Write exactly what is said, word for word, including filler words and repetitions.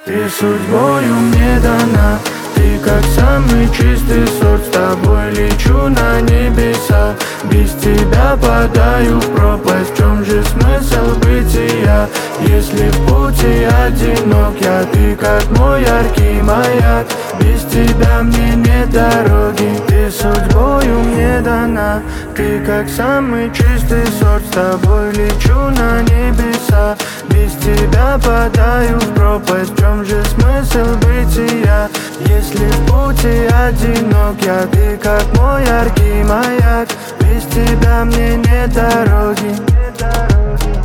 Ты судьбою мне дана, ты как самый чистый сорт. С тобой лечу на небеса, без тебя падаю в пропасть. В чем же смысл бытия, если в пути одинок я? Ты как мой яркий маяк, без тебя мне нет дороги. Ты судьбою мне дана, ты как самый чистый сорт. С тобой лечу на небеса, без тебя падаю в пропасть. В чем же смысл бытия, если в пути одинок я? Ты как мой яркий маяк, без тебя мне нет дороги.